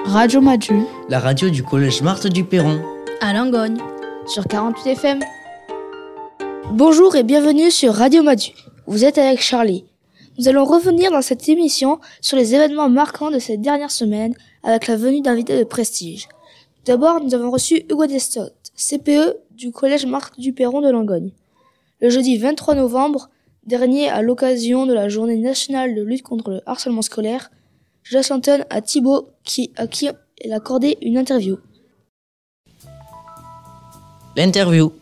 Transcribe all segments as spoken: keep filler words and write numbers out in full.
Radio Madu, la radio du collège Marthe du Perron, à Langogne, sur quarante-huit F M. Bonjour et bienvenue sur Radio Madu. Vous êtes avec Charlie. Nous allons revenir dans cette émission sur les événements marquants de cette dernière semaine avec la venue d'invités de prestige. D'abord, nous avons reçu Hugo Descotte, C P E du collège Marthe du Perron de Langogne. Le jeudi vingt-trois novembre dernier, à l'occasion de la journée nationale de lutte contre le harcèlement scolaire, je s'entonne à Thibaut qui, à qui elle a accordé une interview. L'interview.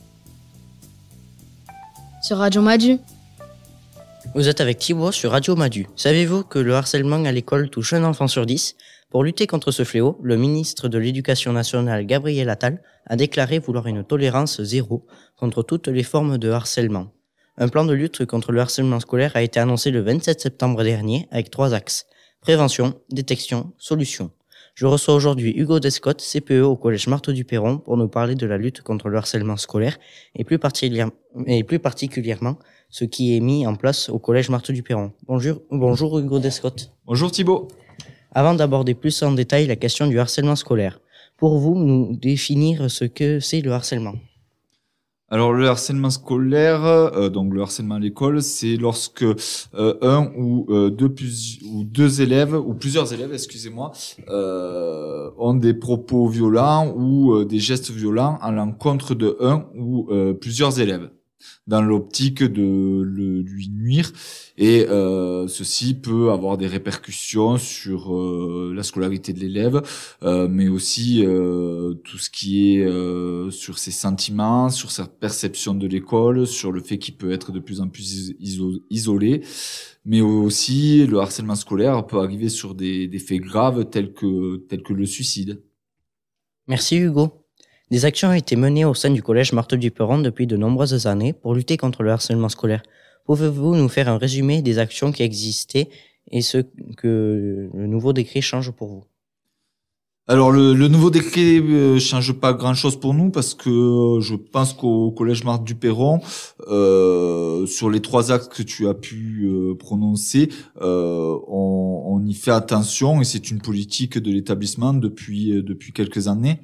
Sur Radio Madu. Vous êtes avec Thibaut sur Radio Madu. Savez-vous que le harcèlement à l'école touche un enfant sur dix ? Pour lutter contre ce fléau, le ministre de l'Éducation nationale, Gabriel Attal, a déclaré vouloir une tolérance zéro contre toutes les formes de harcèlement. Un plan de lutte contre le harcèlement scolaire a été annoncé le vingt-sept septembre dernier avec trois axes. Prévention, détection, solution. Je reçois aujourd'hui Hugo Descotte, C P E au collège Marthe du Perron, pour nous parler de la lutte contre le harcèlement scolaire et plus, particulièrement, et plus particulièrement ce qui est mis en place au collège Marthe du Perron. Bonjour, bonjour Hugo Descotte. Bonjour Thibaut. Avant d'aborder plus en détail la question du harcèlement scolaire, pour vous, nous définir ce que c'est le harcèlement. Alors le harcèlement scolaire, euh, donc le harcèlement à l'école, c'est lorsque euh, un ou euh, deux plus ou deux élèves ou plusieurs élèves, excusez-moi, euh, ont des propos violents ou euh, des gestes violents à l'encontre de un ou euh, plusieurs élèves, dans l'optique de le, lui nuire. Et euh, ceci peut avoir des répercussions sur euh, la scolarité de l'élève, euh, mais aussi euh, tout ce qui est euh, sur ses sentiments, sur sa perception de l'école, sur le fait qu'il peut être de plus en plus iso- isolé. Mais aussi, le harcèlement scolaire peut arriver sur des, des faits graves tels que, tels que le suicide. Merci Hugo. Des actions ont été menées au sein du collège Marthe du Perron depuis de nombreuses années pour lutter contre le harcèlement scolaire. Pouvez-vous nous faire un résumé des actions qui existaient et ce que le nouveau décret change pour vous ? Alors le, le nouveau décret euh, change pas grand-chose pour nous parce que euh, je pense qu'au collège Marthe du Perron, euh, sur les trois axes que tu as pu euh, prononcer, euh, on, on y fait attention et c'est une politique de l'établissement depuis euh, depuis quelques années.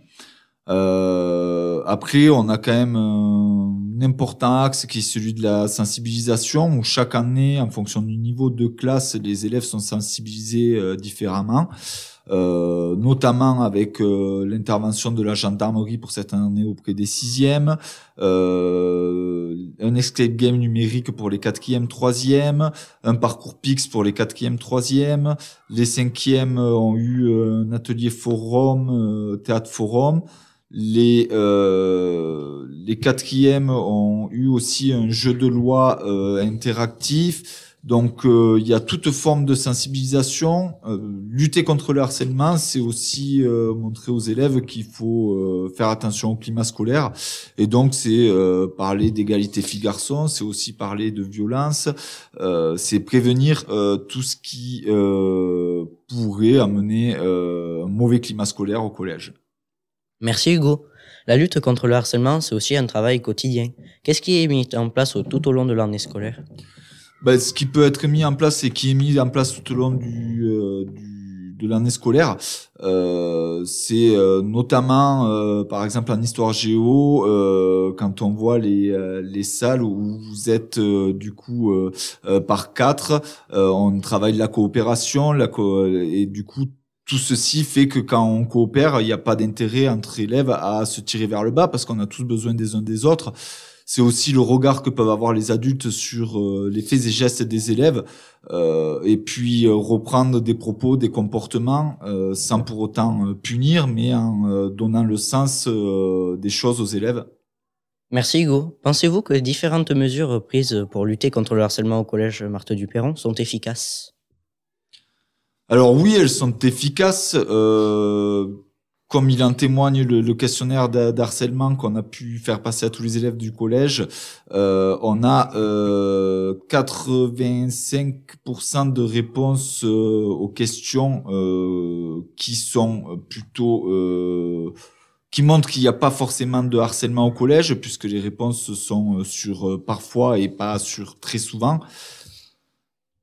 Euh, après, on a quand même un important axe qui est celui de la sensibilisation, où chaque année, en fonction du niveau de classe, les élèves sont sensibilisés euh, différemment, euh, notamment avec euh, l'intervention de la gendarmerie pour cette année auprès des sixièmes, euh, un escape game numérique pour les quatrièmes, troisièmes, un parcours P I X pour les quatrièmes, troisièmes, les cinquièmes ont eu un atelier forum, euh, théâtre forum. Les euh, les quatrièmes ont eu aussi un jeu de loi euh, interactif. Donc euh, il y a toute forme de sensibilisation. Euh, lutter contre le harcèlement, c'est aussi euh, montrer aux élèves qu'il faut euh, faire attention au climat scolaire. Et donc c'est euh, parler d'égalité filles-garçons, c'est aussi parler de violence, euh, c'est prévenir euh, tout ce qui euh, pourrait amener euh, un mauvais climat scolaire au collège. Merci Hugo. La lutte contre le harcèlement, c'est aussi un travail quotidien. Qu'est-ce qui est mis en place tout au long de l'année scolaire ? Ben, ce qui peut être mis en place et qui est mis en place tout au long du, euh, du de l'année scolaire, euh, c'est euh, notamment, euh, par exemple en histoire géo, euh, quand on voit les euh, les salles où vous êtes euh, du coup euh, euh, par quatre, euh, on travaille la coopération, la co- et du coup tout ceci fait que quand on coopère, il n'y a pas d'intérêt entre élèves à se tirer vers le bas parce qu'on a tous besoin des uns des autres. C'est aussi le regard que peuvent avoir les adultes sur euh, les faits et gestes des élèves euh, et puis euh, reprendre des propos, des comportements euh, sans pour autant euh, punir, mais en euh, donnant le sens euh, des choses aux élèves. Merci Hugo. Pensez-vous que les différentes mesures prises pour lutter contre le harcèlement au collège Marthe du Perron sont efficaces ? Alors oui, elles sont efficaces. Euh, comme il en témoigne le, le questionnaire d'harcèlement qu'on a pu faire passer à tous les élèves du collège, euh, on a euh, quatre-vingt-cinq pour cent de réponses euh, aux questions euh, qui sont plutôt... Euh, qui montrent qu'il n'y a pas forcément de harcèlement au collège, puisque les réponses sont sur euh, parfois et pas sur très souvent.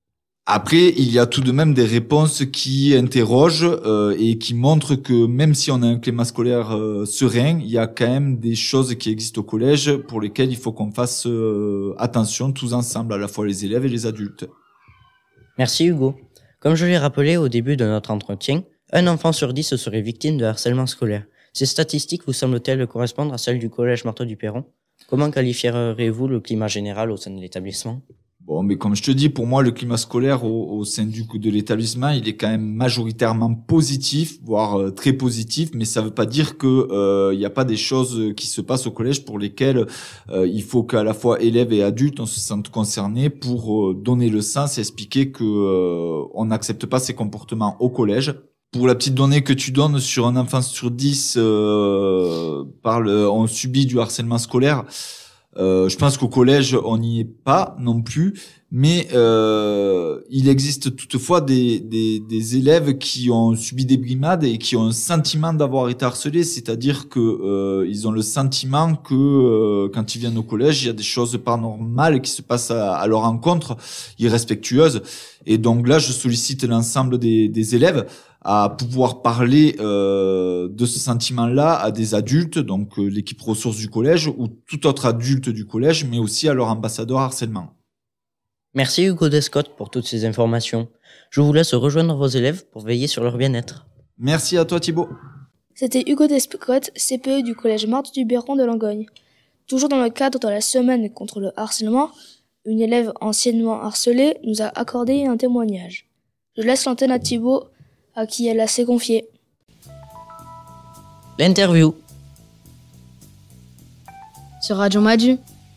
Après, il y a tout de même des réponses qui interrogent euh, et qui montrent que même si on a un climat scolaire euh, serein, il y a quand même des choses qui existent au collège pour lesquelles il faut qu'on fasse euh, attention tous ensemble, à la fois les élèves et les adultes. Merci Hugo. Comme je l'ai rappelé au début de notre entretien, un enfant sur dix serait victime de harcèlement scolaire. Ces statistiques vous semblent-elles correspondre à celles du collège Marteau-du-Perron ? Comment qualifierez-vous le climat général au sein de l'établissement ? Bon, mais comme je te dis, pour moi, le climat scolaire au, au sein du de l'établissement, il est quand même majoritairement positif, voire euh, très positif. Mais ça veut pas dire que euh, il y a pas des choses qui se passent au collège pour lesquelles euh, il faut qu'à la fois élèves et adultes on se sente concernés pour euh, donner le sens et expliquer que euh, on n'accepte pas ces comportements au collège. Pour la petite donnée que tu donnes sur un enfant sur dix, euh, parle, on subit du harcèlement scolaire. Euh, je pense qu'au collège, on n'y est pas non plus, mais euh, il existe toutefois des, des, des élèves qui ont subi des brimades et qui ont un sentiment d'avoir été harcelés, c'est-à-dire que euh, ils ont le sentiment que euh, quand ils viennent au collège, il y a des choses pas normales qui se passent à, à leur encontre, irrespectueuses. Et donc là, je sollicite l'ensemble des, des élèves à pouvoir parler euh, de ce sentiment-là à des adultes, donc euh, l'équipe ressources du collège ou tout autre adulte du collège, mais aussi à leur ambassadeur harcèlement. Merci Hugo Descotte pour toutes ces informations. Je vous laisse rejoindre vos élèves pour veiller sur leur bien-être. Merci à toi Thibaut. C'était Hugo Descotte, C P E du collège Marteau-du-Perron de Langogne. Toujours dans le cadre de la semaine contre le harcèlement, une élève anciennement harcelée nous a accordé un témoignage. Je laisse l'antenne à Thibaut, à qui elle a s'est confiée. L'interview. Sur Radio Madu.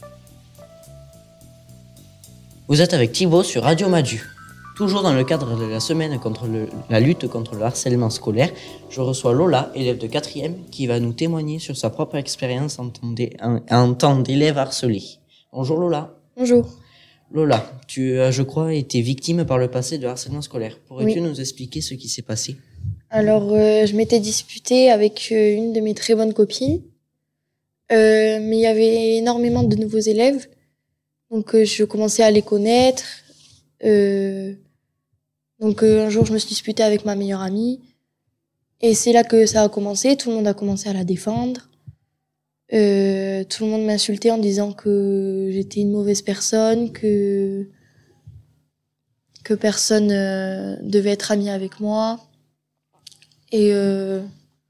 Vous êtes avec Thibaut sur Radio Madu. Toujours dans le cadre de la semaine contre le, la lutte contre le harcèlement scolaire, je reçois Lola, élève de quatrième, qui va nous témoigner sur sa propre expérience en temps d'é- en- en temps d'élève harcelé. Bonjour Lola. Bonjour. Lola, tu as, je crois, été victime par le passé de harcèlement scolaire. Pourrais-tu Oui. nous expliquer ce qui s'est passé ? Alors, euh, je m'étais disputée avec euh, une de mes très bonnes copines, euh, mais il y avait énormément de nouveaux élèves, donc euh, je commençais à les connaître. Euh, donc euh, un jour, je me suis disputée avec ma meilleure amie, et c'est là que ça a commencé. Tout le monde a commencé à la défendre. Euh, tout le monde m'insultait en disant que j'étais une mauvaise personne, que que personne euh, devait être ami avec moi. Et euh,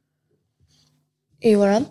et voilà.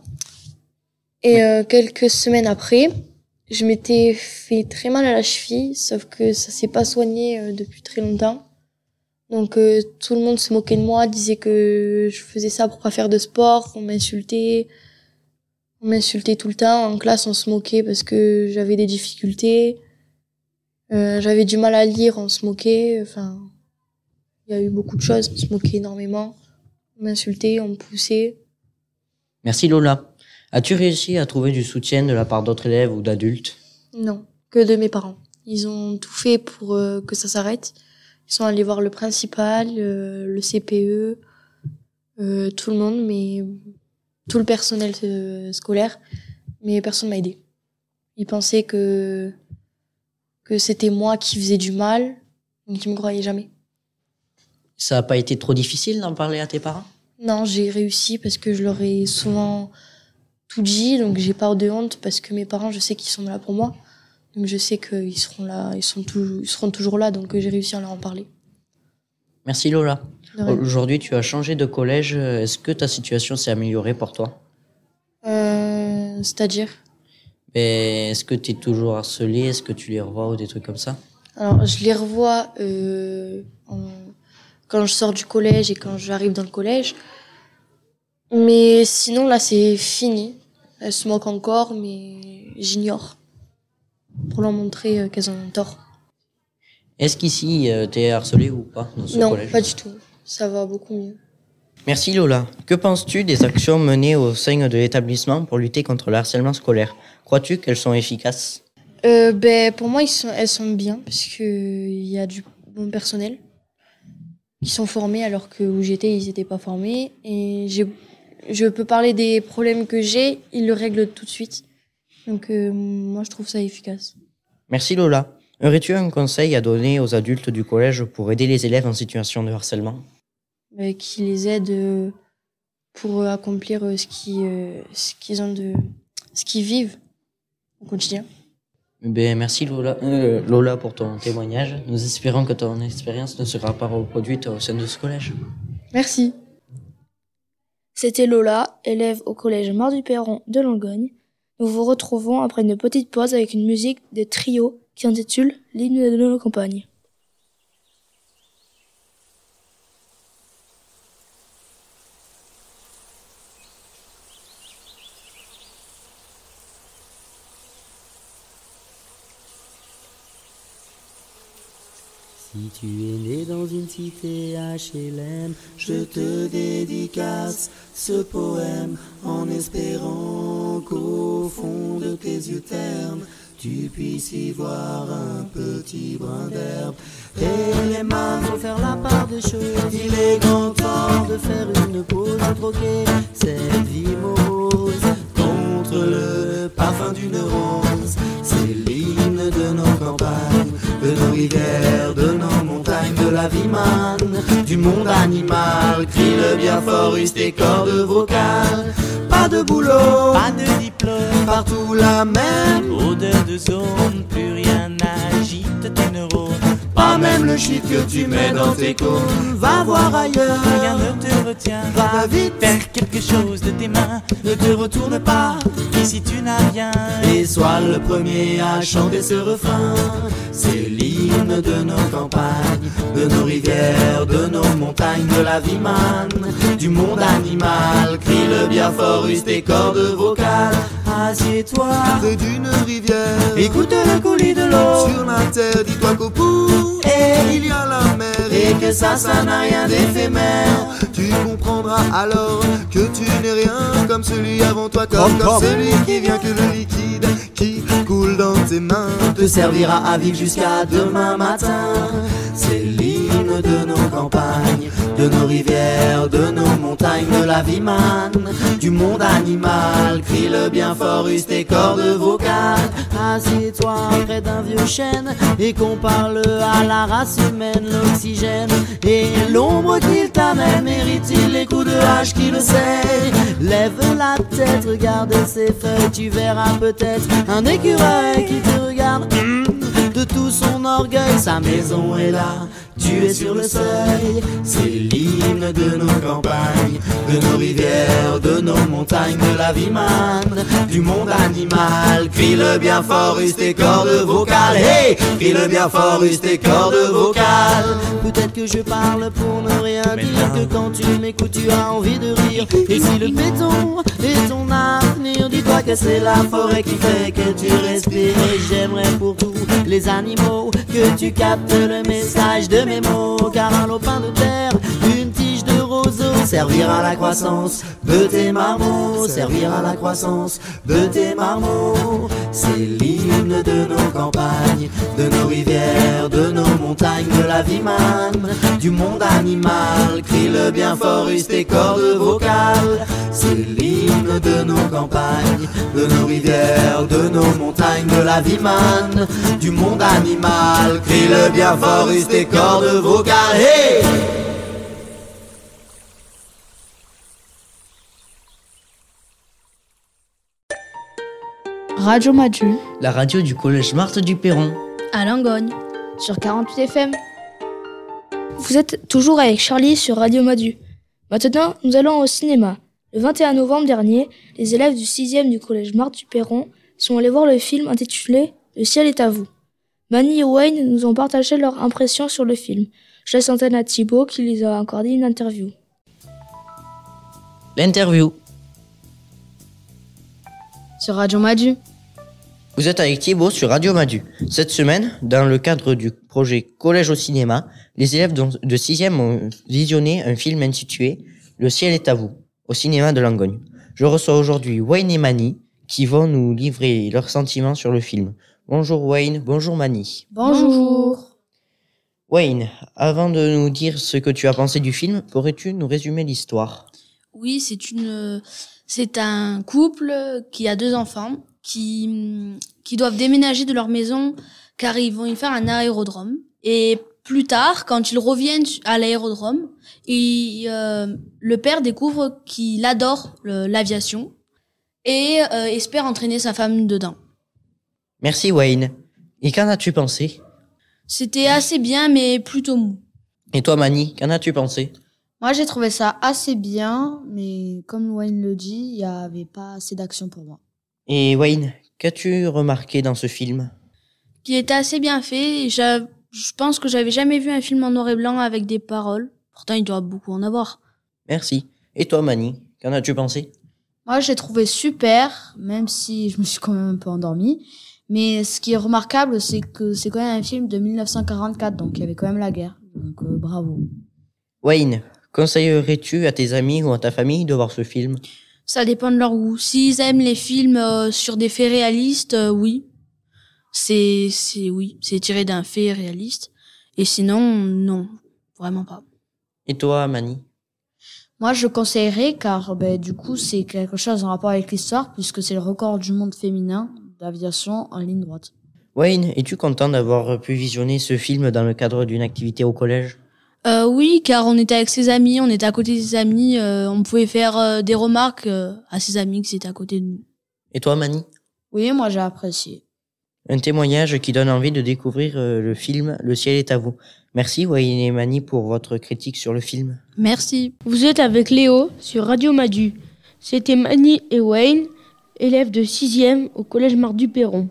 Et euh, quelques semaines après, je m'étais fait très mal à la cheville, sauf que ça s'est pas soigné euh, depuis très longtemps. Donc euh, tout le monde se moquait de moi, disait que je faisais ça pour pas faire de sport, on m'insultait. On m'insultait tout le temps. En classe, on se moquait parce que j'avais des difficultés. Euh, j'avais du mal à lire, on se moquait. Enfin, il y a eu beaucoup de choses. On se moquait énormément. On m'insultait, on me poussait. Merci Lola. As-tu réussi à trouver du soutien de la part d'autres élèves ou d'adultes ? Non, que de mes parents. Ils ont tout fait pour euh, que ça s'arrête. Ils sont allés voir le principal, euh, le C P E, euh, tout le monde, mais tout le personnel euh, scolaire, mais personne m'a aidé. Ils pensaient que que c'était moi qui faisais du mal, donc ils me croyaient jamais. Ça n'a pas été trop difficile d'en parler à tes parents ? Non, j'ai réussi parce que je leur ai souvent tout dit, donc j'ai pas de honte parce que mes parents, je sais qu'ils sont là pour moi, donc je sais qu'ils seront là, ils sont toujours, ils seront toujours là, donc j'ai réussi à leur en parler. Merci Lola. De rien. Aujourd'hui, tu as changé de collège. Est-ce que ta situation s'est améliorée pour toi ? Euh, c'est-à-dire, Et est-ce que tu es toujours harcelé ? Est-ce que tu les revois ou des trucs comme ça ? alors je les revois euh, en- quand je sors du collège et quand j'arrive dans le collège, mais sinon là c'est fini. Elles se moquent encore, mais j'ignore pour leur montrer euh, qu'elles ont tort. Est-ce qu'ici, euh, tu es harcelé ou pas dans ce Non, collège ? pas du tout. Ça va beaucoup mieux. Merci Lola. Que penses-tu des actions menées au sein de l'établissement pour lutter contre le harcèlement scolaire ? Crois-tu qu'elles sont efficaces ? Euh, ben, pour moi, ils sont, elles sont bien parce que il y a du bon personnel qui sont formés alors que où j'étais, ils n'étaient pas formés. Et j'ai, je peux parler des problèmes que j'ai, ils le règlent tout de suite. Donc, euh, moi, je trouve ça efficace. Merci Lola. Aurais-tu un conseil à donner aux adultes du collège pour aider les élèves en situation de harcèlement ? Euh, qui les aident euh, pour accomplir euh, ce qui, euh, ce qu'ils ont de, ce qu'ils vivent au quotidien. Ben, merci Lola, euh, Lola pour ton témoignage. Nous espérons que ton expérience ne sera pas reproduite au sein de ce collège. Merci. C'était Lola, élève au collège Marc-du-Perron de Langogne. Nous vous retrouvons après une petite pause avec une musique de trio qui s'intitule L'hymne de nos campagnes. Si tu es né dans une cité H L M, je te dédicace ce poème en espérant qu'au fond de tes yeux ternes, tu puisses y voir un petit brin d'herbe. Et les mains vont faire la part des choses. Il est grand temps de faire une pause, de troquer cette vie morose contre le parfum d'une rose. C'est l'hymne de nos campagnes, de nos rivières, de nos montagnes, de la vie manne, du monde animal. Crie le bien fort, use tes cordes vocales. Pas de boulot, pas de diplôme, partout la même odeur de zone, plus rien n'agite tes neurones. Pas même le shit que tu mets dans tes cônes. Va voir ailleurs, Rien ne te retient. va vite, Faire quelque chose de tes mains. ne te retourne pas. Ici tu n'as rien. Et sois le premier à chanter ce refrain. C'est l'hymne de nos campagnes, de nos rivières, de nos montagnes, de la vie manne, du monde animal. Crie le bien fort, use tes cordes vocales. Assieds-toi Près d'une rivière, écoute le coulis de l'eau. sur la terre, dis-toi qu'au bout, Et il y a la mer. Et que ça, ça n'a rien d'éphémère. Tu comprendras alors que tu n'es rien comme celui avant toi, comme, comme, Comme. celui qui vient que le liquide qui coule dans tes mains te servira à vivre jusqu'à demain matin. C'est l'hymne de nos campagnes, de nos rivières, de nos montagnes, de la vie manne, du monde animal. Crie le bien fort, use tes cordes vocales. Assieds-toi près d'un vieux chêne et qu'on parle à la race humaine. L'oxygène et l'ombre qu'il t'amène, mérite-t-il les coups de hache qui le sait? Lève la tête, regarde ses feuilles, tu verras peut-être un écureuil qui te regarde. De tout son orgueil, sa maison est là, tu es sur le seuil. C'est l'hymne de nos campagnes, de nos rivières, de nos montagnes, de la vie manne, du monde animal. Crie le bien fort, use tes cordes vocales. Hey, crie le bien fort, use tes cordes vocales. Peut-être que je parle pour ne rien dire, que quand tu m'écoutes tu as envie de rire. Et si le béton est ton avenir, dis-toi que c'est la forêt qui fait que tu respires. Et j'aimerais pour tous les animaux que tu captes le message de mes mots, car un lopin de terre, une tige de roseau, servir à la croissance de tes marmots, servir à la croissance de tes marmots. C'est l'hymne de nos campagnes, de nos rivières, de nos montagnes, de la vie manne, du monde animal. Crie le bien fort, use tes cordes vocales. C'est l'hymne de nos campagnes, de nos rivières, de nos montagnes, de la vie manne, du monde animal. Crie le bien fort, use tes cordes vocales. Hey! Radio Madu, La radio du collège Marthe du Perron. à Langogne. Sur quarante-huit F M. Vous êtes toujours avec Charlie sur Radio Madu. Maintenant, nous allons au cinéma. Le vingt et un novembre dernier, les élèves du sixième du collège Marc-du-Perron sont allés voir le film intitulé « Le ciel est à vous ». Mani et Wayne nous ont partagé leur impression sur le film. Je laisse l'antenne à Thibaut qui les a accordé une interview. L'interview. Sur Radio Madu. Vous êtes avec Thibaut sur Radio Madu. Cette semaine, dans le cadre du projet Collège au cinéma, les élèves de sixième ont visionné un film intitulé « Le ciel est à vous » au cinéma de Langogne. Je reçois aujourd'hui Wayne et Mani qui vont nous livrer leurs sentiments sur le film. Bonjour Wayne, bonjour Mani. Bonjour. Wayne, avant de nous dire ce que tu as pensé du film, pourrais-tu nous résumer l'histoire ? Oui, c'est une, c'est un couple qui a deux enfants qui, qui doivent déménager de leur maison car ils vont y faire un aérodrome. Et plus tard, quand ils reviennent à l'aérodrome, il, euh, le père découvre qu'il adore le, l'aviation et euh, espère entraîner sa femme dedans. Merci Wayne. Et qu'en as-tu pensé? C'était assez bien, mais plutôt mou. Et toi Mani, qu'en as-tu pensé? Moi, j'ai trouvé ça assez bien, mais comme Wayne le dit, il n'y avait pas assez d'action pour moi. Et Wayne, qu'as-tu remarqué dans ce film? Qui était assez bien fait. Et je, je pense que j'avais jamais vu un film en noir et blanc avec des paroles. Pourtant, il doit beaucoup en avoir. Merci. Et toi Mani, qu'en as-tu pensé? Moi, j'ai trouvé super, même si je me suis quand même un peu endormie. Mais ce qui est remarquable, c'est que c'est quand même un film de dix-neuf cent quarante-quatre, donc il y avait quand même la guerre. Donc euh, bravo. Wayne, conseillerais-tu à tes amis ou à ta famille de voir ce film? Ça dépend de leur goût. S'ils aiment les films euh, sur des faits réalistes, euh, oui. C'est, c'est, oui, c'est tiré d'un fait réaliste. Et sinon, non, vraiment pas. Et toi, Mani? Moi, je conseillerais car ben, du coup, c'est quelque chose en rapport avec l'histoire puisque c'est le record du monde féminin d'aviation en ligne droite. Wayne, es-tu content d'avoir pu visionner ce film dans le cadre d'une activité au collège? Euh, oui, car on était avec ses amis, on était à côté de ses amis, euh, on pouvait faire euh, des remarques euh, à ses amis qui étaient à côté de nous. Et toi, Mani? Oui, moi j'ai apprécié. Un témoignage qui donne envie de découvrir euh, le film Le ciel est à vous. Merci Wayne et Mani pour votre critique sur le film. Merci. Vous êtes avec Léo sur Radio Madu. C'était Mani et Wayne, élèves de sixième au collège Marc-Duperron.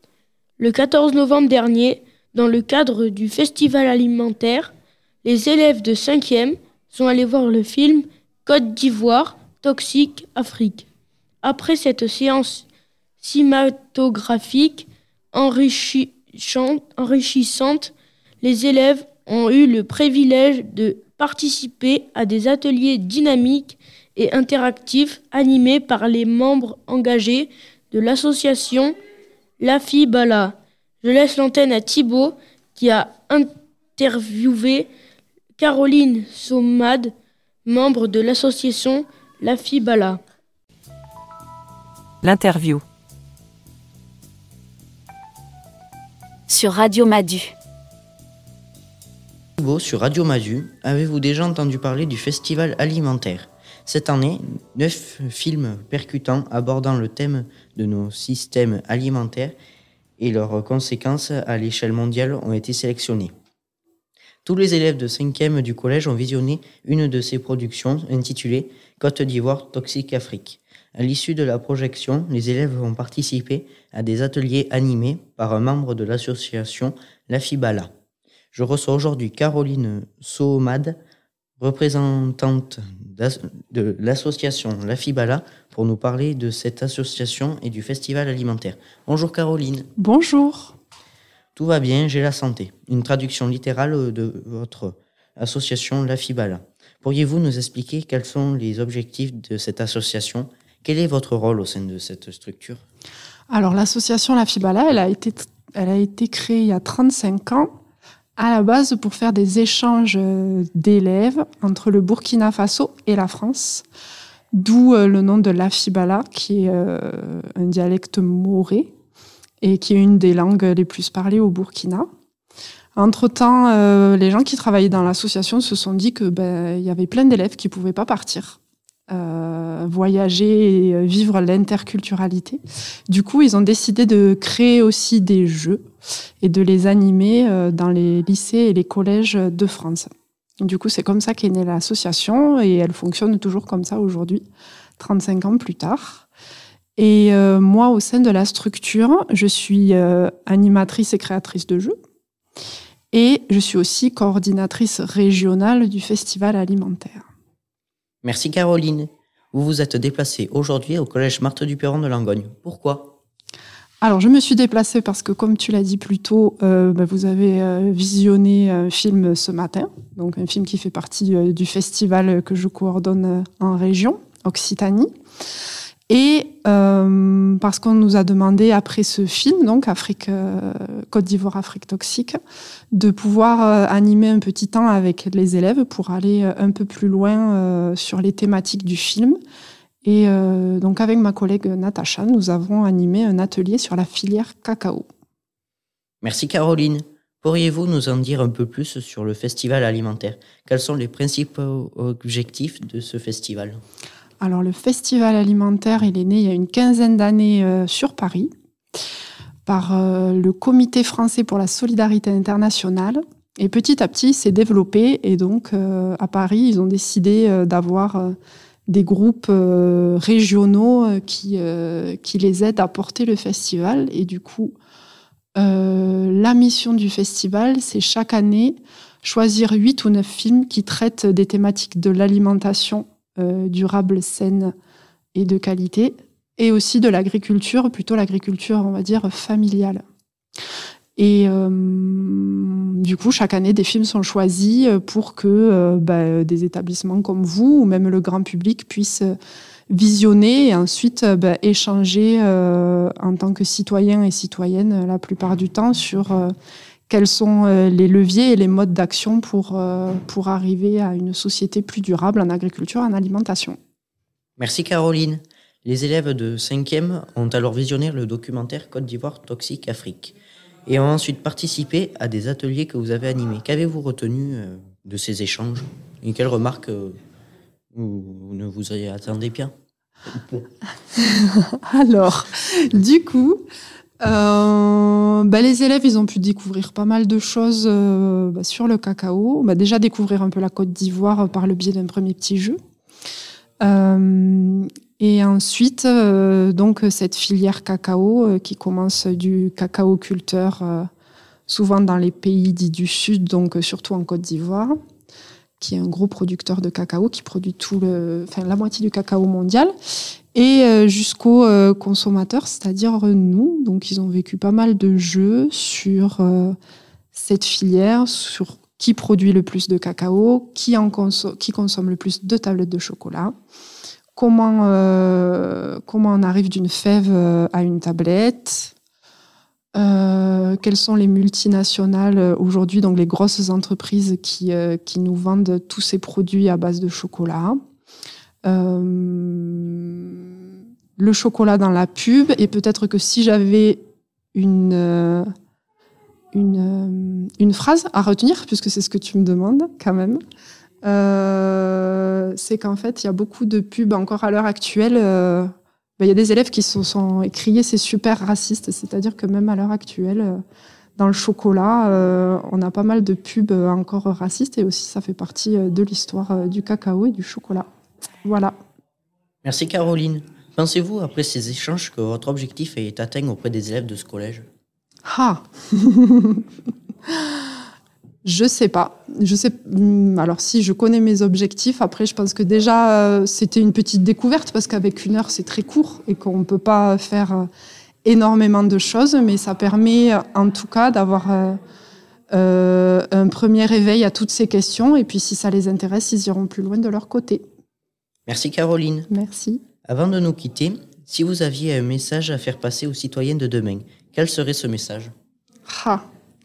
Le quatorze novembre dernier, dans le cadre du festival alimentaire, les élèves de cinquième sont allés voir le film Côte d'Ivoire, Toxique, Afrique. Après cette séance cinématographique enrichissante, enrichissante, les élèves ont eu le privilège de participer à des ateliers dynamiques et interactifs animés par les membres engagés de l'association La Fibala. Je laisse l'antenne à Thibaut qui a interviewé Caroline Somad, membre de l'association La Fibala. L'interview. Sur Radio Madu. Sur Radio Madu, avez-vous déjà entendu parler du festival alimentaire? Cette année, neuf films percutants abordant le thème de nos systèmes alimentaires et leurs conséquences à l'échelle mondiale ont été sélectionnés. Tous les élèves de cinquième du collège ont visionné une de ces productions intitulée Côte d'Ivoire, Toxique, Afrique. À l'issue de la projection, les élèves ont participé à des ateliers animés par un membre de l'association La Fibala. Je reçois aujourd'hui Caroline Soomad, représentante de l'association La Fibala, pour nous parler de cette association et du festival alimentaire. Bonjour Caroline. Bonjour. Tout va bien, j'ai la santé. Une traduction littérale de votre association La Fibala. Pourriez-vous nous expliquer quels sont les objectifs de cette association? Quel est votre rôle au sein de cette structure? Alors l'association La Fibala, elle a été, elle a été créée il y a trente-cinq ans, à la base pour faire des échanges d'élèves entre le Burkina Faso et la France, d'où le nom de La Fibala, qui est un dialecte moré et qui est une des langues les plus parlées au Burkina. Entre-temps, euh, les gens qui travaillaient dans l'association se sont dit que ben, y avait plein d'élèves qui ne pouvaient pas partir, euh, voyager et vivre l'interculturalité. Du coup, ils ont décidé de créer aussi des jeux et de les animer euh, dans les lycées et les collèges de France. Du coup, c'est comme ça qu'est née l'association et elle fonctionne toujours comme ça aujourd'hui, trente-cinq ans plus tard. Et euh, moi, au sein de la structure, je suis euh, animatrice et créatrice de jeux. Et je suis aussi coordinatrice régionale du festival alimentaire. Merci Caroline. Vous vous êtes déplacée aujourd'hui au collège Marthe-Duperron de Langogne. Pourquoi? Alors, je me suis déplacée parce que, comme tu l'as dit plus tôt, euh, bah, vous avez euh, visionné un film ce matin, donc un film qui fait partie euh, du festival que je coordonne euh, en région, Occitanie. Et euh, parce qu'on nous a demandé, après ce film, donc Afrique, euh, Côte d'Ivoire, Afrique toxique, de pouvoir euh, animer un petit temps avec les élèves pour aller euh, un peu plus loin euh, sur les thématiques du film. Et euh, donc avec ma collègue Natacha, nous avons animé un atelier sur la filière cacao. Merci Caroline. Pourriez-vous nous en dire un peu plus sur le festival alimentaire ? Quels sont les principaux objectifs de ce festival ? Alors le festival alimentaire, il est né il y a une quinzaine d'années euh, sur Paris par euh, le Comité français pour la solidarité internationale. Et petit à petit, il s'est développé. Et donc, euh, à Paris, ils ont décidé euh, d'avoir euh, des groupes euh, régionaux euh, qui, euh, qui les aident à porter le festival. Et du coup, euh, la mission du festival, c'est chaque année choisir huit ou neuf films qui traitent des thématiques de l'alimentation euh, durable, saine et de qualité, et aussi de l'agriculture, plutôt l'agriculture, on va dire, familiale. Et euh, du coup, chaque année, des films sont choisis pour que euh, bah, des établissements comme vous, ou même le grand public, puissent visionner et ensuite euh, bah, échanger euh, en tant que citoyens et citoyennes la plupart du temps sur euh, quels sont euh, les leviers et les modes d'action pour, euh, pour arriver à une société plus durable en agriculture et en alimentation. Merci Caroline. Les élèves de cinquième ont alors visionné le documentaire Côte d'Ivoire Toxique Afrique et ont ensuite participé à des ateliers que vous avez animés. Qu'avez-vous retenu euh, de ces échanges et quelles remarques euh, vous ne vous y attendez bien ? Alors, du coup, euh, bah, les élèves, ils ont pu découvrir pas mal de choses euh, bah, sur le cacao. Bah, déjà découvrir un peu la Côte d'Ivoire par le biais d'un premier petit jeu. Euh, et ensuite, euh, donc cette filière cacao euh, qui commence du cacao culteur, euh, souvent dans les pays dits du Sud, donc euh, surtout en Côte d'Ivoire, qui est un gros producteur de cacao, qui produit tout le, enfin, la moitié du cacao mondial, et euh, jusqu'aux euh, consommateurs, c'est-à-dire nous. Donc ils ont vécu pas mal de jeux sur euh, cette filière, sur qui produit le plus de cacao, qui, en conso- qui consomme le plus de tablettes de chocolat, comment, euh, comment on arrive d'une fève euh, à une tablette, euh, quelles sont les multinationales euh, aujourd'hui, donc les grosses entreprises qui, euh, qui nous vendent tous ces produits à base de chocolat, euh, le chocolat dans la pub, et peut-être que si j'avais une... Euh, Une, une phrase à retenir, puisque c'est ce que tu me demandes quand même, euh, c'est qu'en fait, il y a beaucoup de pubs encore à l'heure actuelle. Euh, ben, il y a des élèves qui se sont écriés, c'est super raciste, c'est-à-dire que même à l'heure actuelle, euh, dans le chocolat, euh, on a pas mal de pubs encore racistes, et aussi ça fait partie de l'histoire euh, du cacao et du chocolat. Voilà. Merci Caroline. Pensez-vous, après ces échanges, que votre objectif est atteint auprès des élèves de ce collège ? Ah Je sais pas. Je sais. Alors si je connais mes objectifs, après je pense que déjà euh, c'était une petite découverte parce qu'avec une heure c'est très court et qu'on peut pas faire euh, énormément de choses, mais ça permet en tout cas d'avoir euh, euh, un premier éveil à toutes ces questions, et puis si ça les intéresse, ils iront plus loin de leur côté. Merci Caroline. Merci. Avant de nous quitter, si vous aviez un message à faire passer aux citoyens de demain, quel serait ce message ? Ah.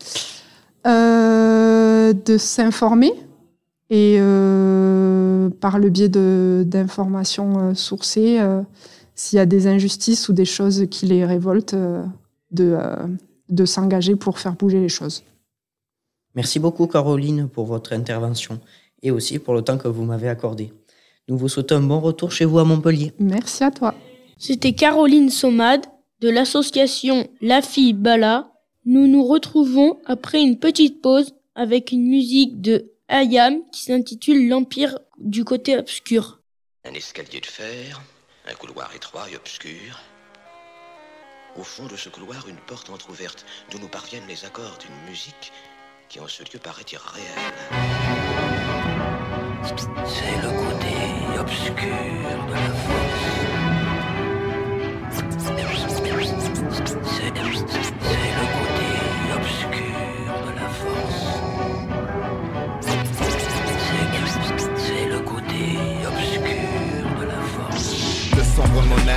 Euh, de s'informer, et euh, par le biais de, d'informations euh, sourcées, euh, s'il y a des injustices ou des choses qui les révoltent, euh, de, euh, de s'engager pour faire bouger les choses. Merci beaucoup Caroline pour votre intervention et aussi pour le temps que vous m'avez accordé. Nous vous souhaitons un bon retour chez vous à Montpellier. Merci à toi. C'était Caroline Somade de l'association La Fille Bala. Nous nous retrouvons après une petite pause avec une musique de Hayam qui s'intitule L'Empire du côté obscur. Un escalier de fer, un couloir étroit et obscur. Au fond de ce couloir, une porte entr'ouverte d'où nous parviennent les accords d'une musique qui en ce lieu paraît irréelle. C'est le côté obscur de la force. C'est, c'est le côté obscur de la force. C'est, c'est le côté obscur de la force. Le sombre monarque des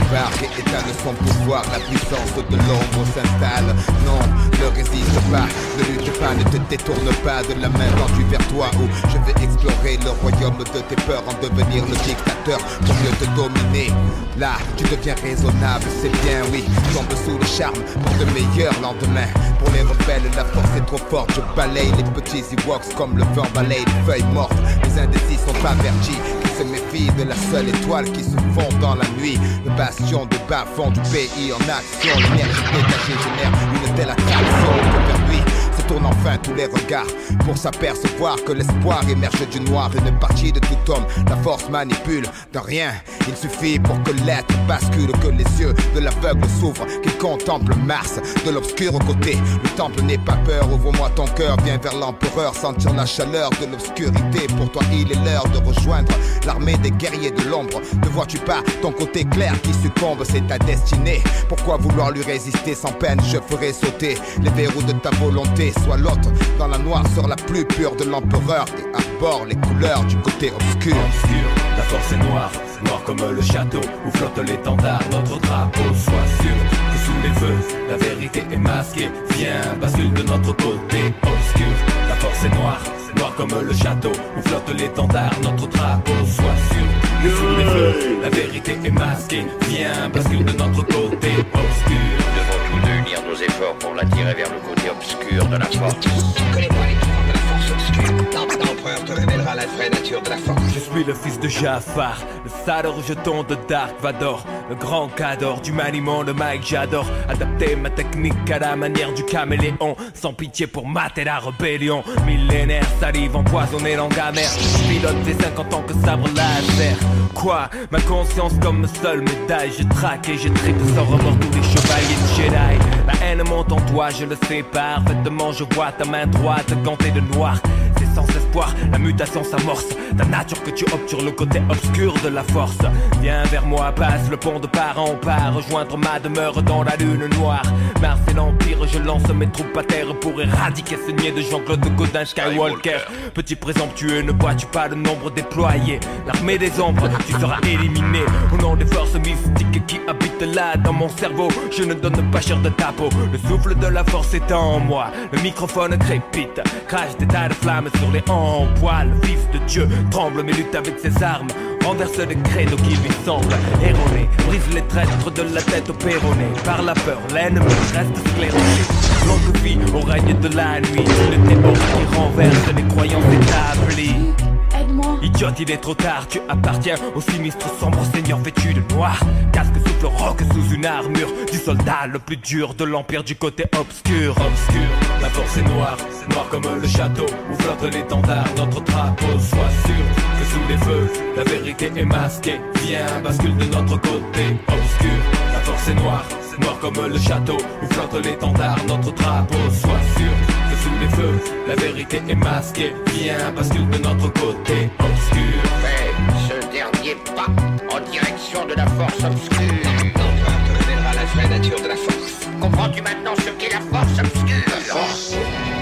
débarque et éteint son pouvoir. La puissance de l'ombre s'installe. Non, ne résiste pas, ne lutte pas, ne te détourne pas de la main tendue vers toi où je vais explorer le royaume de tes peurs, en devenir le dictateur pour mieux te dominer. Là, tu deviens raisonnable, c'est bien, oui. Tombe sous le charme pour de meilleurs lendemains. Pour les rebelles, la force est trop forte. Je balaye les petits Ewoks comme le vent balaye les feuilles mortes. Les indécis sont avertis, qui se méfient de la seule étoile qui se fond dans la nuit. Le bastion du bas-fond du pays en action. L'énergie dégagée génère une telle attraction que vers lui se tournent enfin tous les regards pour s'apercevoir que l'espoir émerge du noir. Une partie de tout homme, la force manipule de rien. Il suffit pour que l'être bascule, que les yeux de l'aveugle s'ouvrent, qu'il contemple Mars de l'obscur côté. Le temple n'est pas peur, ouvre-moi ton cœur, viens vers l'empereur, sentir la chaleur de l'obscurité. Pour toi il est l'heure de rejoindre l'armée des guerriers de l'ombre. Ne vois-tu pas ton côté clair qui succombe, c'est ta destinée. Pourquoi vouloir lui résister sans peine? Je ferai sauter les verrous de ta volonté. Sois l'autre dans la noirceur la plus pure de l'empereur et arbore les couleurs du côté obscur. Obscur, la force est noire, noire comme le château où flotte l'étendard, notre drapeau. Sois sûr que sous les feux, la vérité est masquée. Viens, bascule de notre côté. Obscur, la force est noire, noire comme le château où flotte l'étendard, notre drapeau. Sois sûr que sous les feux, la vérité est masquée. Viens, bascule de notre côté. Obscur. Nous devons tous deux unir nos efforts pour l'attirer vers le côté obscur de la force. Tu connais pas les pouvoirs de la force obscure. L'empereur te révélera la vraie nature de la force. Je suis le fils de Jafar, le sale rejeton de Dark Vador, le grand cador du maniement de Mike. J'adore adapter ma technique à la manière du caméléon, sans pitié pour mater la rébellion. Millénaire, salive empoisonnée, langue amère. Je pilote les cinquante ans que sabre laser. Quoi? Ma conscience comme seule médaille. Je traque et je tripe sans remords tous les chevaliers de Jedi. La haine monte en toi, je le sais parfaitement. Je vois ta main droite gantée de noir. C'est sans espoir, la mutation s'amorce. Ta nature que tu optes sur le côté obscur de la force. Viens vers moi, passe le pont de part en part, rejoindre ma demeure dans la lune noire. Mars et l'Empire, je lance mes troupes à terre pour éradiquer ce niais de Jean-Claude Godin Skywalker. Petit présomptueux, ne vois-tu pas le nombre déployé? L'armée des ombres, tu seras éliminé. Au nom des forces mystiques qui habitent là dans mon cerveau, je ne donne pas cher de ta peau. Le souffle de la force est en moi, le microphone crépite, crache des tas de flammes sur les en poil. Le fils de Dieu tremble mais lutte avec ses armes, renverse les credos qui lui semblent erronés, brise les traîtres de la tête au péroné. Par la peur, l'ennemi reste sclérosé. Longue vie au règne de la nuit, le témoin qui renverse les croyances établies. Aide-moi. Idiote, il est trop tard, tu appartiens au sinistre sombre seigneur vêtu de noir. Casque souffle roc sous une armure du soldat le plus dur de l'empire du côté obscur. Obscur, la force est noire, noire comme le château où flotte l'étendard, notre drapeau. Sois sûr que sous les feux, la vérité est masquée. Viens, bascule de notre côté. Obscur, la force est noire, noire comme le château où flotte l'étendard, notre drapeau. Sois sûr que sous les feux, la vérité est masquée. Viens, bascule de notre côté. Obscur. Fais ce dernier pas en direction de la force obscure. L'empereur te révélera la vraie nature de la force. Comprends-tu maintenant ce qu'est la force obscure? La force?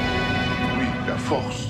Oui, la force.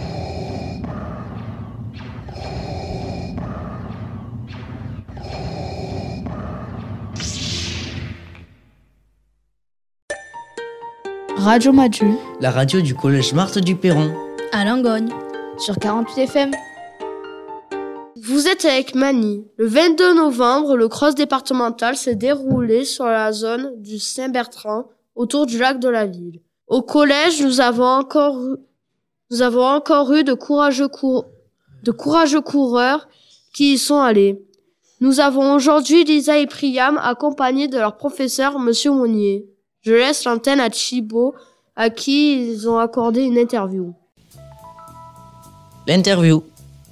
Radio Madu, La radio du collège Marthe du Perron. À Langogne. Sur quarante-huit F M. Vous êtes avec Mani. Le vingt-deux novembre, le cross départemental s'est déroulé sur la zone du Saint-Bertrand, autour du lac de la Lille. Au collège, nous avons encore, nous avons encore eu de courageux, cour... de courageux coureurs qui y sont allés. Nous avons aujourd'hui Lisa et Priam accompagnés de leur professeur, Monsieur Monnier. Je laisse l'antenne à Chibo, à qui ils ont accordé une interview. L'interview.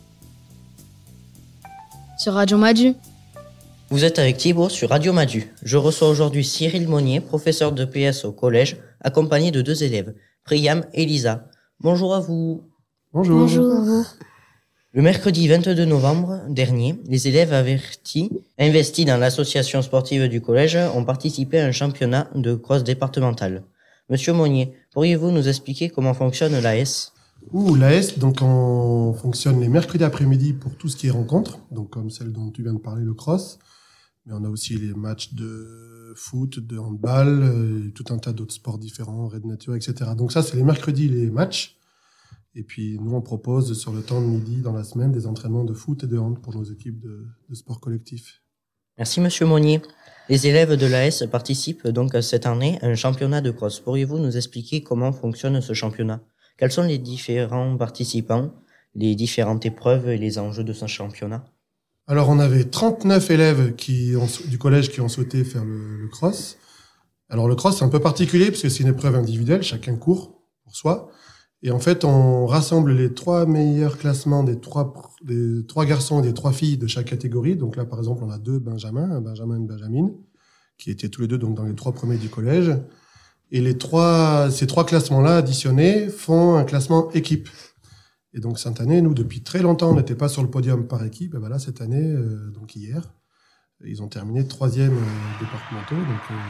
Sur Radio Madu. Vous êtes avec Thibaut sur Radio Madu. Je reçois aujourd'hui Cyril Monnier, professeur de P S au collège, accompagné de deux élèves, Priam et Lisa. Bonjour à vous. Bonjour. Bonjour. Le mercredi vingt-deux novembre dernier, les élèves avertis, investis dans l'association sportive du collège, ont participé à un championnat de cross départemental. Monsieur Monnier, pourriez-vous nous expliquer comment fonctionne l'A S ? Ouh, l'A S, donc on fonctionne les mercredis après-midi pour tout ce qui est rencontres, donc comme celle dont tu viens de parler, le cross. Mais on a aussi les matchs de foot, de handball, euh, tout un tas d'autres sports différents, raid nature, et cetera. Donc ça, c'est les mercredis, les matchs. Et puis nous, on propose sur le temps de midi dans la semaine des entraînements de foot et de hand pour nos équipes de, de sport collectif. Merci Monsieur Monnier. Les élèves de l'A S participent donc cette année à un championnat de cross. Pourriez-vous nous expliquer comment fonctionne ce championnat? Quels sont les différents participants, les différentes épreuves et les enjeux de ce championnat? Alors, on avait trente-neuf élèves qui ont, du collège qui ont souhaité faire le, le cross. Alors, le cross, c'est un peu particulier parce que c'est une épreuve individuelle, chacun court pour soi. Et en fait, on rassemble les trois meilleurs classements des trois, des trois garçons et des trois filles de chaque catégorie. Donc là, par exemple, on a deux Benjamins, un Benjamin et une Benjamine, qui étaient tous les deux donc dans les trois premiers du collège. Et les trois, ces trois classements-là additionnés font un classement équipe. Et donc cette année, nous, depuis très longtemps, on n'était pas sur le podium par équipe. Et ben là, cette année, euh, donc hier, ils ont terminé troisième euh, départementaux. Donc euh,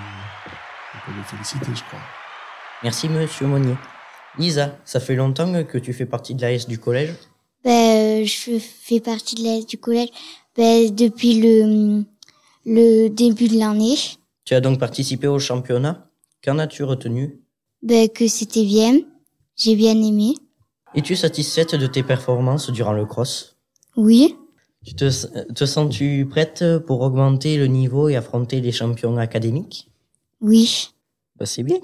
on peut les féliciter, je crois. Merci Monsieur Monnier. Lisa, ça fait longtemps que tu fais partie de l'A S du collège? Ben, euh, je fais partie de l'A S du collège ben, depuis le, le début de l'année. Tu as donc participé au championnat. Qu'en as-tu retenu? Ben, que c'était bien. J'ai bien aimé. Es-tu satisfaite de tes performances durant le cross? Oui. Tu te, te sens-tu prête pour augmenter le niveau et affronter les champions académiques? Oui. Ben, c'est bien.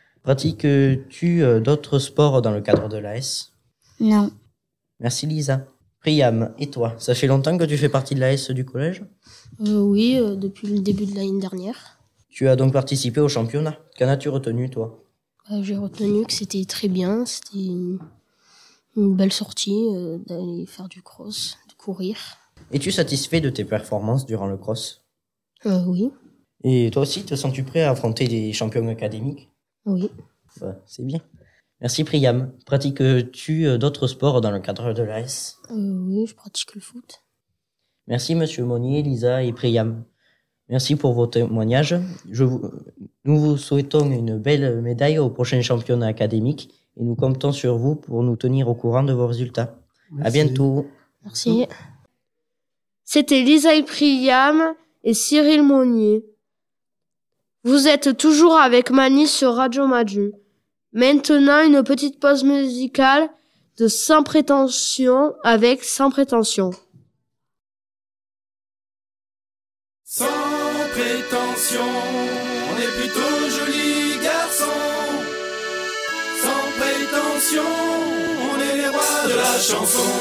Pratiques-tu d'autres sports dans le cadre de l'A S? Non. Merci Lisa. Priam, et toi, ça fait longtemps que tu fais partie de l'A S du collège? euh, Oui, euh, depuis le début de l'année dernière. Tu as donc participé au championnat. Qu'en as-tu retenu, toi? euh, J'ai retenu que c'était très bien, c'était une, une belle sortie euh, d'aller faire du cross, de courir. Es-tu satisfait de tes performances durant le cross? euh, Oui. Et toi aussi, te sens-tu prêt à affronter des champions académiques? Oui. Ouais, c'est bien. Merci Priam. Pratiques-tu d'autres sports dans le cadre de l'A S? euh, Oui, je pratique le foot. Merci Monsieur Monnier, Lisa et Priam. Merci pour vos témoignages. Je vous, nous vous souhaitons une belle médaille au prochain championnat académique et nous comptons sur vous pour nous tenir au courant de vos résultats. Merci. À bientôt. Merci. C'était Lisa et Priam et Cyril Monnier. Vous êtes toujours avec Mani sur Radio Madu. Maintenant, une petite pause musicale de Sans Prétention avec Sans Prétention. Sans prétention, on est plutôt jolis garçons. Sans prétention, on est les rois de la chanson.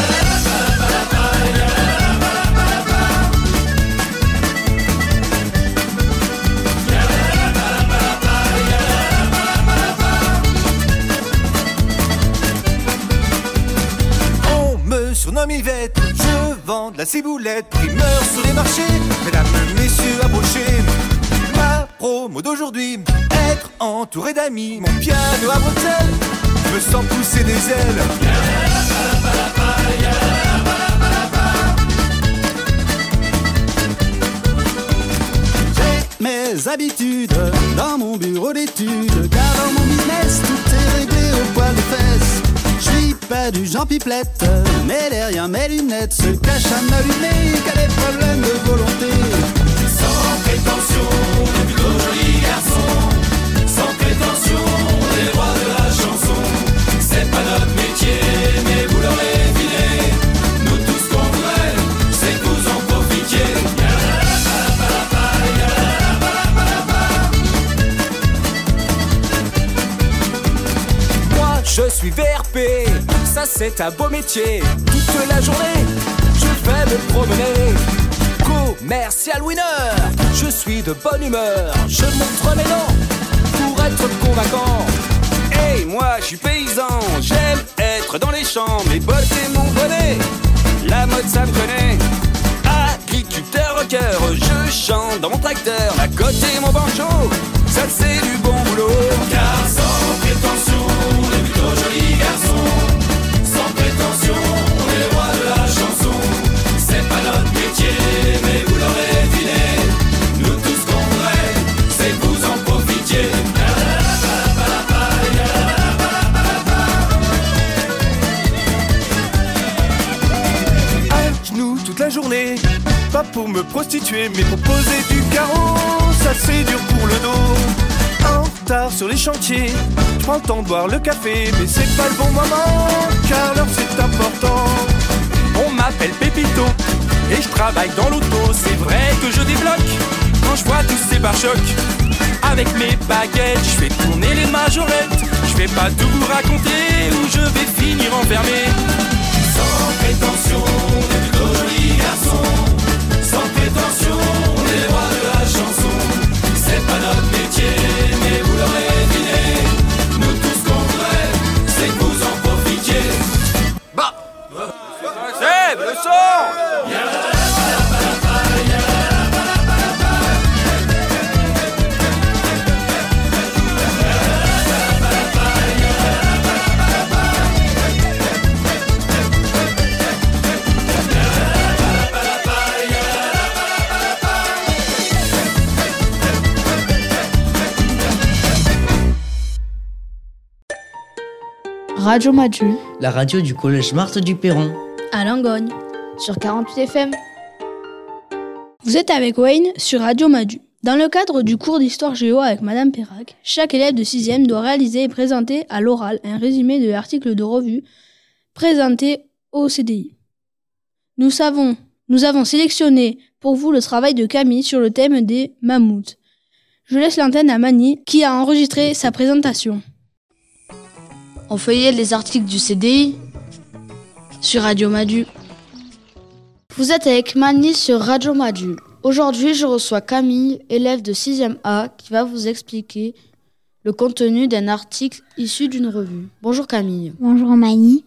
Surnomme Yvette, je vends de la ciboulette, primeur sur les marchés, mesdames, messieurs, approchez. Ma promo d'aujourd'hui, être entouré d'amis, mon piano à bretelles, je me sens pousser des ailes. J'ai mes habitudes dans mon bureau d'études, car dans mon business, tout est réglé au poil de fesses. Pas du Jean Pipelette, mais derrière mes lunettes se cache un allumé qui a des problèmes de volonté. Sans prétention, on est plutôt jolis garçons. Sans prétention, on est les rois de la chanson. C'est pas notre métier, mais vous l'aurez deviné. Nous tous qu'on voudrait, c'est que vous en profitiez. Moi, je suis V R P. Ça c'est un beau métier, toute la journée, je vais me promener. Commercial winner, je suis de bonne humeur, je montre mes dents pour être convaincant. Hey, moi je suis paysan, j'aime être dans les champs, mes bottes et mon bonnet, la mode ça me connaît. Agriculteur rocker, je chante dans mon tracteur, à côté mon banjo, ça c'est du bon boulot. Car sans prétention, on est plutôt jolis garçons. Sans prétention, on est les rois de la chanson. C'est pas notre métier, mais vous l'aurez deviné. Nous tous qu'on voudrait, c'est que vous en profitiez. À genoux toute la la journée. Pas pour me prostituer, mais pour poser du carreau. Ça c'est dur pour le dos. En retard sur les chantiers, je prends le temps de boire le café, mais c'est pas le bon moment, car l'heure c'est important. On m'appelle Pépito, et je travaille dans l'auto. C'est vrai que je débloque quand je vois tous ces pare-chocs. Avec mes baguettes, je fais tourner les majorettes. Je vais pas tout vous raconter, ou je vais finir enfermé. Sans prétention, on est plutôt jolis garçons. Sans prétention, on est les rois de la chanson. C'est pas notre métier, mais vous l'aurez deviné. Nous tout ce qu'on voudrait, c'est que vous en profitiez. Bah Seb, le son. Radio Madu, La radio du collège Marthe du Perron. À Langogne. Sur quarante-huit F M. Vous êtes avec Wayne sur Radio Madu. Dans le cadre du cours d'histoire géo avec Madame Perrac, chaque élève de sixième doit réaliser et présenter à l'oral un résumé de l'article de revue présenté au C D I. Nous savons, nous avons sélectionné pour vous le travail de Camille sur le thème des mammouths. Je laisse l'antenne à Mani qui a enregistré sa présentation. On feuillait les articles du C D I sur Radio Madu. Vous êtes avec Mani sur Radio Madu. Aujourd'hui, je reçois Camille, élève de sixième A, qui va vous expliquer le contenu d'un article issu d'une revue. Bonjour Camille. Bonjour Mani.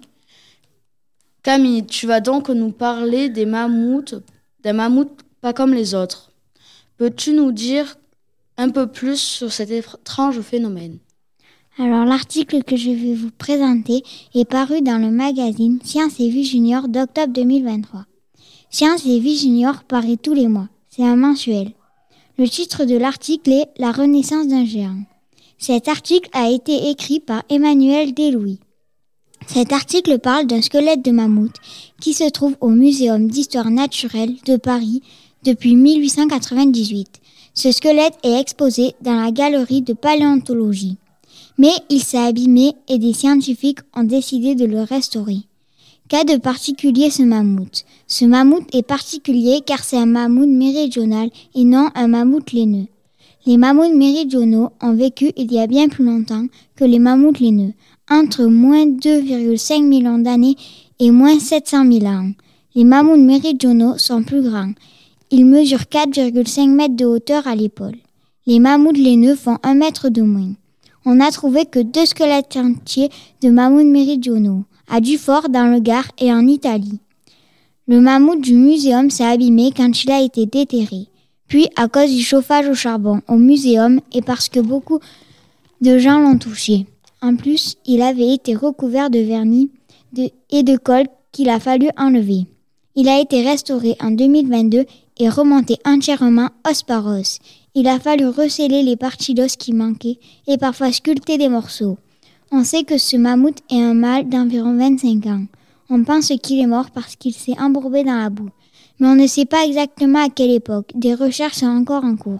Camille, tu vas donc nous parler des mammouths, des mammouths pas comme les autres. Peux-tu nous dire un peu plus sur cet étrange phénomène ? Alors l'article que je vais vous présenter est paru dans le magazine Science et Vie Junior d'octobre deux mille vingt-trois. Science et Vie Junior paraît tous les mois, c'est un mensuel. Le titre de l'article est « La renaissance d'un géant ». Cet article a été écrit par Emmanuel Delouis. Cet article parle d'un squelette de mammouth qui se trouve au Muséum d'histoire naturelle de Paris depuis mille huit cent quatre-vingt-dix-huit. Ce squelette est exposé dans la galerie de paléontologie. Mais il s'est abîmé et des scientifiques ont décidé de le restaurer. Qu'a de particulier ce mammouth ? Ce mammouth est particulier car c'est un mammouth méridional et non un mammouth laineux. Les mammouths méridionaux ont vécu il y a bien plus longtemps que les mammouths laineux, entre moins deux virgule cinq millions d'années et moins sept cent mille ans. Les mammouths méridionaux sont plus grands. Ils mesurent quatre virgule cinq mètres de hauteur à l'épaule. Les mammouths laineux font un mètre de moins. On n'a trouvé que deux squelettes entiers de mammouths méridionaux, à Dufort dans le Gard et en Italie. Le mammouth du muséum s'est abîmé quand il a été déterré, puis à cause du chauffage au charbon au muséum et parce que beaucoup de gens l'ont touché. En plus, il avait été recouvert de vernis de, et de colle qu'il a fallu enlever. Il a été restauré en deux mille vingt-deux et remonté entièrement os par os. Il a fallu recéler les parties d'os qui manquaient et parfois sculpter des morceaux. On sait que ce mammouth est un mâle d'environ vingt-cinq ans. On pense qu'il est mort parce qu'il s'est embourbé dans la boue. Mais on ne sait pas exactement à quelle époque. Des recherches sont encore en cours.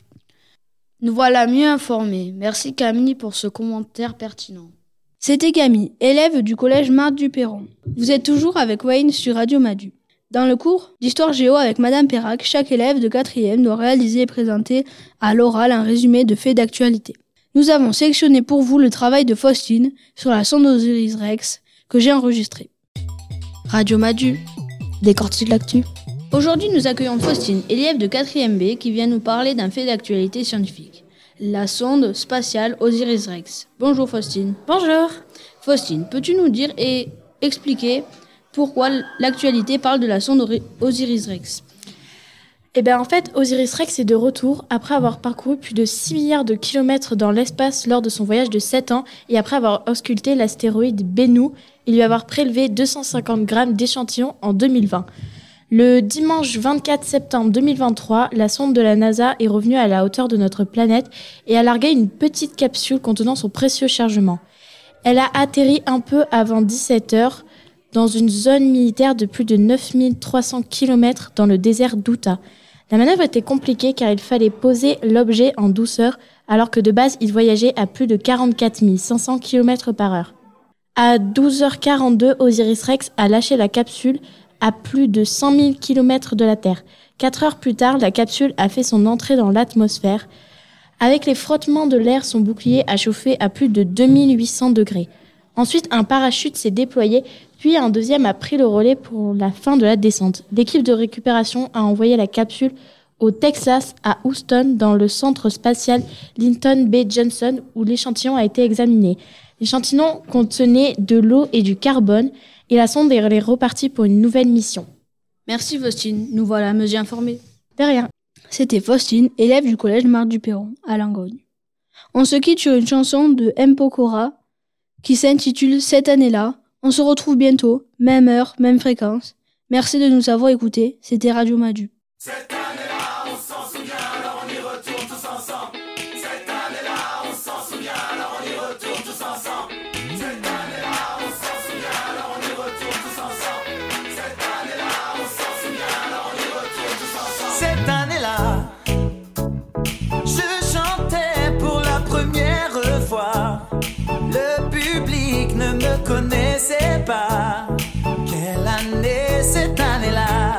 Nous voilà mieux informés. Merci Camille pour ce commentaire pertinent. C'était Camille, élève du collège Marthe du Perron. Vous êtes toujours avec Wayne sur Radio Madu. Dans le cours d'histoire géo avec Madame Perrac, chaque élève de quatrième doit réaliser et présenter à l'oral un résumé de faits d'actualité. Nous avons sélectionné pour vous le travail de Faustine sur la sonde Osiris-Rex que j'ai enregistré. Radio Madu, décortique l'actu. Aujourd'hui, nous accueillons Faustine, élève de quatrième B, qui vient nous parler d'un fait d'actualité scientifique. La sonde spatiale Osiris-Rex. Bonjour Faustine. Bonjour. Faustine, peux-tu nous dire et expliquer pourquoi l'actualité parle de la sonde Osiris-Rex ? Eh bien en fait, Osiris-Rex est de retour après avoir parcouru plus de six milliards de kilomètres dans l'espace lors de son voyage de sept ans et après avoir ausculté l'astéroïde Bennu et lui avoir prélevé deux cent cinquante grammes d'échantillons en deux mille vingt. Le dimanche vingt-quatre septembre deux mille vingt-trois, la sonde de la NASA est revenue à la hauteur de notre planète et a largué une petite capsule contenant son précieux chargement. Elle a atterri un peu avant dix-sept heures dans une zone militaire de plus de neuf mille trois cents kilomètres dans le désert d'Utah. La manœuvre était compliquée car il fallait poser l'objet en douceur alors que de base il voyageait à plus de quarante-quatre mille cinq cents kilomètres par heure. À douze heures quarante-deux, Osiris-Rex a lâché la capsule à plus de cent mille kilomètres de la Terre. Quatre heures plus tard, la capsule a fait son entrée dans l'atmosphère. Avec les frottements de l'air, son bouclier a chauffé à plus de deux mille huit cents degrés. Ensuite, un parachute s'est déployé, puis un deuxième a pris le relais pour la fin de la descente. L'équipe de récupération a envoyé la capsule au Texas, à Houston, dans le centre spatial Lyndon B. Johnson, où l'échantillon a été examiné. L'échantillon contenait de l'eau et du carbone, et la sonde est repartie pour une nouvelle mission. Merci Faustine, nous voilà mieux informés. De rien. C'était Faustine, élève du collège Marc Duperron, à Langogne. On se quitte sur une chanson de M. Pokora, qui s'intitule « Cette année-là ». On se retrouve bientôt, même heure, même fréquence. Merci de nous avoir écoutés, c'était Radio Madu. Cette année-là, on s'en souvient, alors on y retourne tous ensemble. Cette année-là, on s'en souvient, alors on y retourne tous ensemble. Cette année-là, on s'en souvient, alors on y retourne tous ensemble. Cette année-là, on s'en souvient, alors on y retourne tous ensemble. Cette année-là, je chantais pour la première fois. Le public ne me connaissait pas. Quelle année, cette année-là.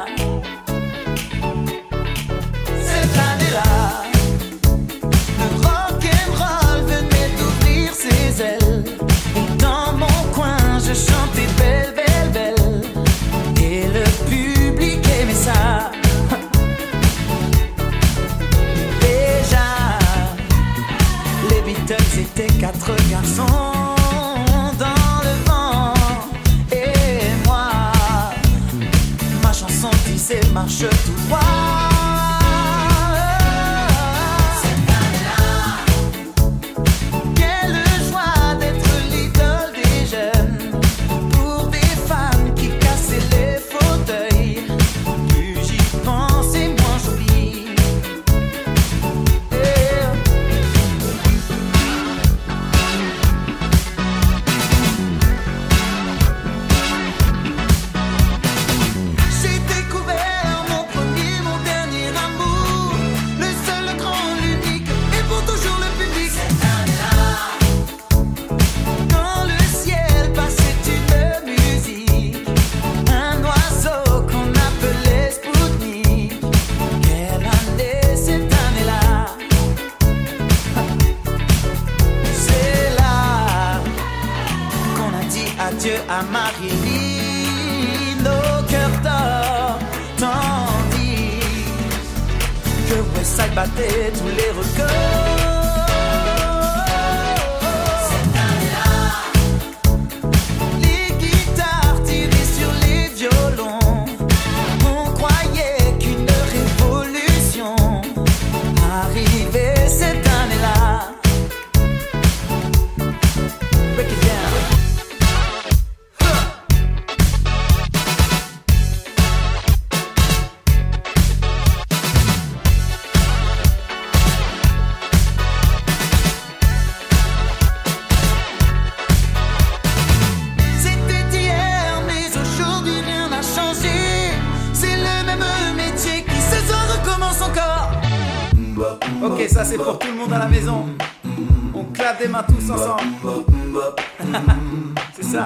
Cette année-là, le rock'n'roll venait d'ouvrir ses ailes. Et dans mon coin, je chantais belle, belle, belle. Et le public aimait ça. Déjà, les Beatles étaient quatre garçons. Marche tout droit. Cette année-là, quelle joie d'être l'idole des jeunes. Pour des femmes qui cassaient les fauteuils. Plus j'y pense et moins j'oublie. Yeah. J'ai découvert adieu à Marie, nos cœurs d'or, tandis que Westside battait tous les records. Cette année-là, les guitares tirées sur les violons, on croyait qu'une révolution arrivait cette année-là. Break it down. Ok, ça c'est pour tout le monde à la maison. On clappe des mains tous ensemble. C'est ça.